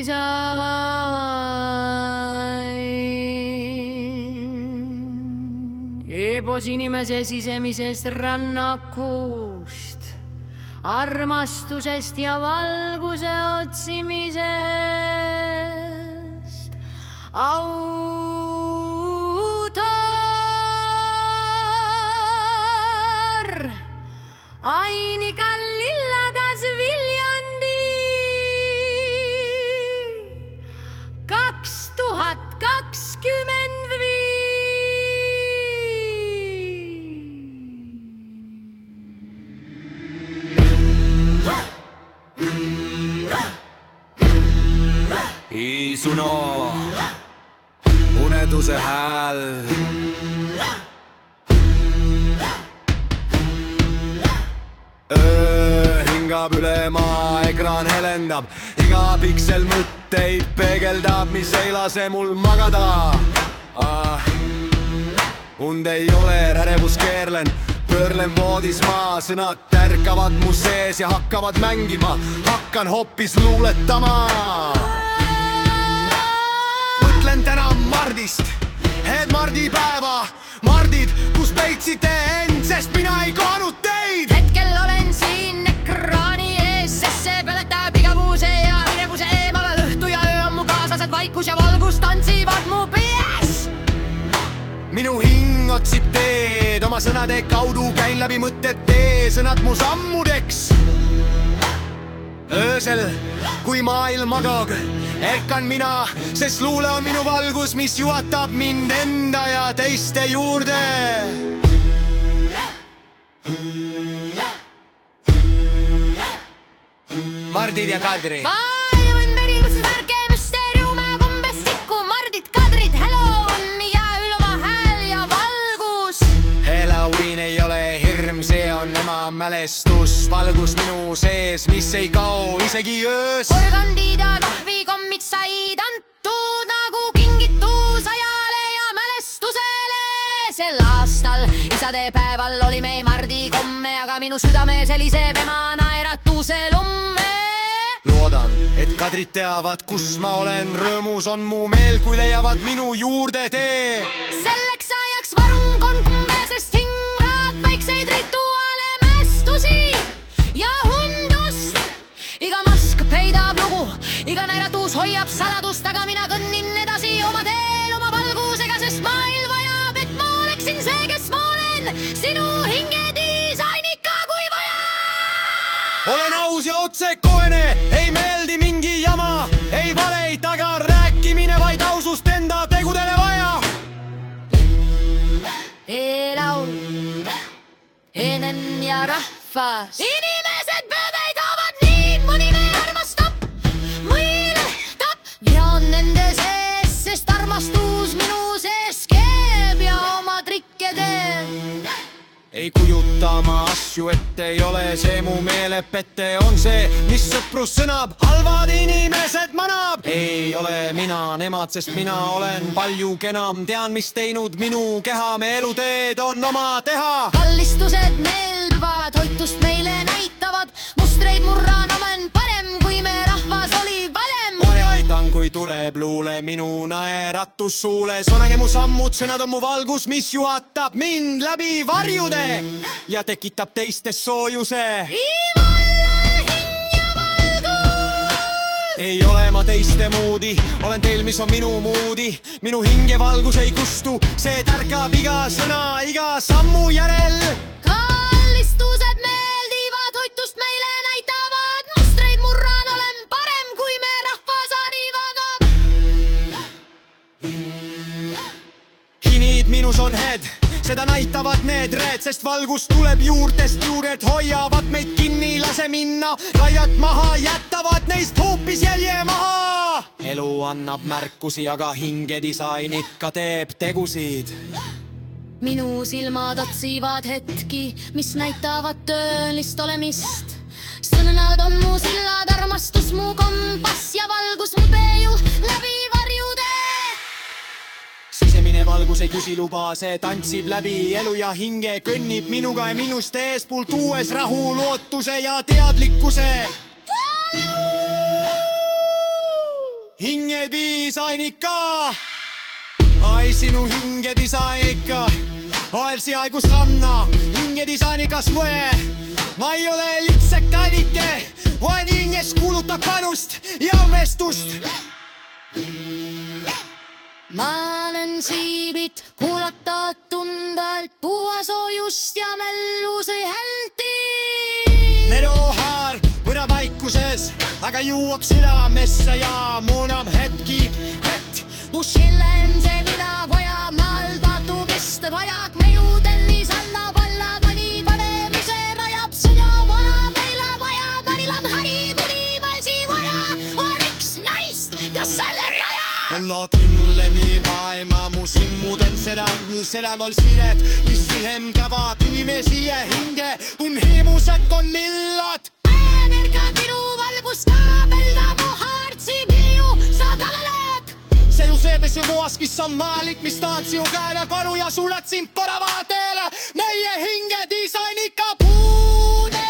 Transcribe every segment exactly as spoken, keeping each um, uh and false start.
sain. Eebos inimese sisemisest rannakust, armastusest ja valguse otsimisest. Autor Ainikal lilladas Viljandi kaks tuhat kakskümmend Iisuno unetuse hääl. Öö hingab üle maa, ekraan helendab, iga piksel mõtteid peegeldab, mis ei lase mul magada ah. Und ei ole, ärevus keerlen, pöörlen voodis maa, sõnad tärkavad mu sees ja hakkavad mängima, hakkan hoopis luuletama. Mõtlen täna Mardist, et mardipäeva, mardid, kus peidsite end, sest mina ei kohanud teid. Hetkel olen siin ekraani ees, sest see põletab igavuse ja minevuse eemale. Õhtu ja öö on mu kaaslased, vaikus ja valgus tantsivad mu pees. Minu hing otsib teed, oma sõnade kaudu käin läbi mõtted tee, sõnad mu sammudeks. Öösel, kui maailm magab, ärkan mina, sest luule on minu valgus, mis juhatab mind enda ja teiste juurde. Mardid ja Kadri. Palju on verivused märke, müsteeriume kombestikku, Mardid, Kadrid, Halloween ja üloma hääl ja valgus. Halloween ei ole hirm, see on ema mälestus, valgus minu sees, mis ei kao isegi öös. Organdid ja kahvikommid said antud nagu kingitus ajale ja mälestusele. Sel aastal isade päeval oli me Mardi komme, aga minu südame selliseb ema naeratuse lumme. Loodan, et Kadrid teavad, kus ma olen, rõõmus on mu meel, kui leiavad minu juurde tee. Selleks ajaks varun konkume, sest hingrad väikseid rituaale, mästusi ja hundust. Iga mask peidab lugu, iga näiratus hoiab saladust, aga mina kõnnin edasi oma teel oma valgusega, sest maailm vajab, et ma oleksin see, kes ma olen, sinu hinge disainika kui vaja. Olen aus ja otsekoene, ei meeldi mingi jama, ei valeid taga rääkimine, vaid ausust enda tegudele vaja. E-laul, enen ja rahvas, inimesed pöödeid haavad nii, mõni me armastab, mõiletab. Ja on nende sees, sest armastus minu sees keeb ja oma trikke teeb. Ei kujuta ma asju ette, ei ole see mu meelepette, on see, mis sõprus sõnab, halvad inimesed manab. Ei ole mina nemad, sest mina olen palju kenam, tean, mis teinud minu keha, me eluteed on oma teha. Kallistused meelduvad, hoitust meile näitavad, mustreid murran olen parem, kui me rahvas oli valem. Oi aitan, kui tuleb luule minu naeratus suules, onage mu sammud, sõnad on mu valgus, mis juhatab mind läbi varjude ja tekitab teistes soojuse. Iimulle hing ja valgus. Ei ole ma teiste moodi, olen teil, mis on minu moodi. Minu hinge valgus ei kustu, see tärkab iga sõna, iga sammu järel. Kallistused meeldivad, hoitust meile näitavad, mustreid murran olen parem, kui me rahvas arivagab. Hinid minus on head, seda näitavad need reed, sest valgus tuleb juurtest, juured hoiavad meid kinni, lase minna, laiad maha, jätavad neist hoopis jälje maha. Elu annab märkusi, aga hinge disain ikka teeb tegusid. Minu silmad otsivad hetki, mis näitavad tõelist olemist. Sõnad on mu sillad, armastus mu kompass ja valgus mu peeju läbi varjude. Sisemine valgus ei küsi luba, see tantsib läbi elu ja hinge, kõnnib minuga ja minust eespool, tuues rahu, lootuse ja teadlikkuse. hingedisainikka. Ai sinu hingedisainikka, aelsi aikus ranna, hingedisainikas moe. Ma ei ole litsekkainike, vain hinges kuuluta panust ja vestust. Ma olen siibit kuulata tundelt, tuua soojust ja melluse hälti. Merohaar võna vaikuses, aga juuab südamesse ja muunab hetki vett. Bushillen see mina vaja, maalbatu vist vajak mejudellis annab alla mõni panemise rajab sõna vana meile vaja, mõnilam hari tuli valsi vaja, oriks naist, kas selle raja? Laat mulleni maailma mu simmuden sedam, sedam ol sidet, mis sihem kävad inimesi ja hinge, kun hiimused on millad. Energia tinu valgus kaabelda mu haartsi miu, sa taleled. See ju see, mis ju muaskis on maalik, mis tahan sinu käele kanu ja suled sind paravaatele. Meie hingedisainika puude.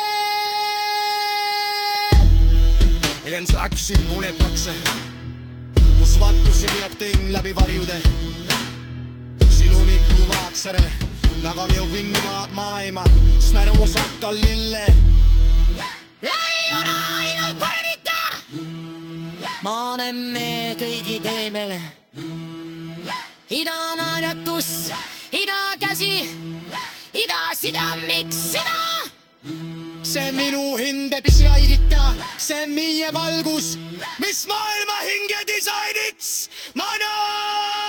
Elen läksin unetakse, kus vattusin ja tõin läbi varjude. Sinu miku vaatsere, nagu minu vingumaad maailma, snäru osakka lille. Ei ole ainult paremita! Ma olen me kõigi teemele. Ida naeratus, ida käsi, ida sida, miks sida? See minu hinde pisiaidita, see meie valgus, mis maailma hingedisainiks ma näen.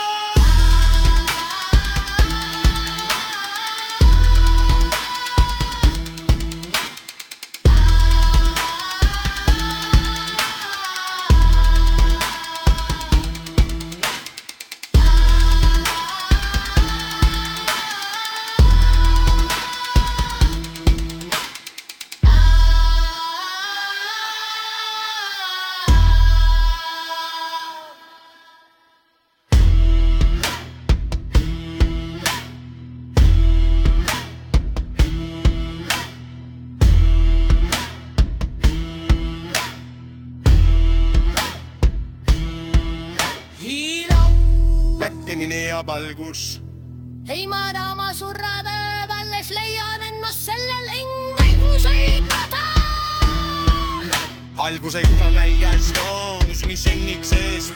Pettimine ja valgus. Ei ma taama surrada, alles leian ennast sellel ingvõigusõipada. Algusega läies toonus, mis enniks ees.